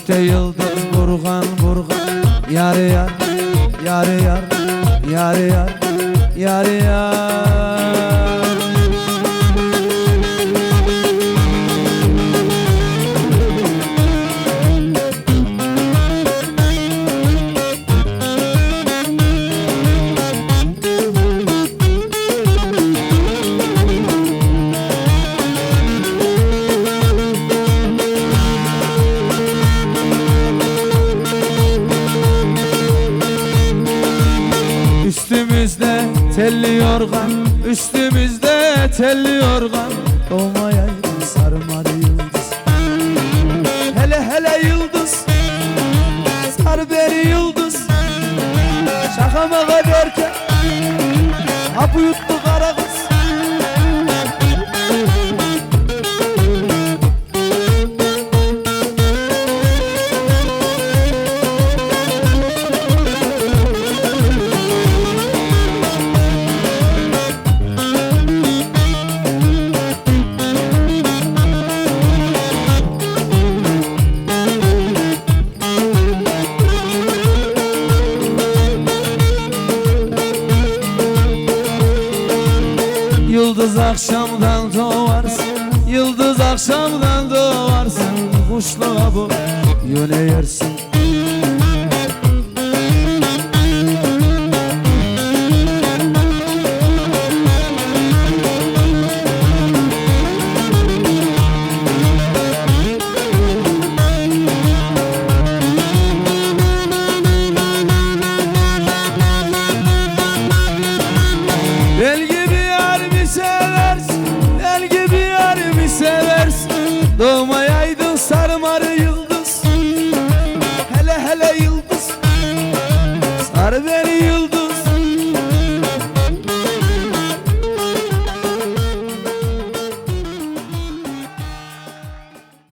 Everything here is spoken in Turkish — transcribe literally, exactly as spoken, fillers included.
gökte yıldız burgan burgan. Yar yar, yar yar, yar yar, yar yar. Üstümüzde telli yorgan, üstümüzde telli yorgan. Doğmayaydı sarmadı yıldız. Hele hele yıldız, sar beni yıldız. Şaka maka derken hapı yuttu kara kız. Yıldız akşamdan doğarsın, yıldız akşamdan doğarsın. Kuşluğa bu yöne yersin. El gibi yar mi seversin, el gibi yar mi seversin. Doğmayaydın sarmarı yıldız. Hele hele yıldız, sar beni yıldız.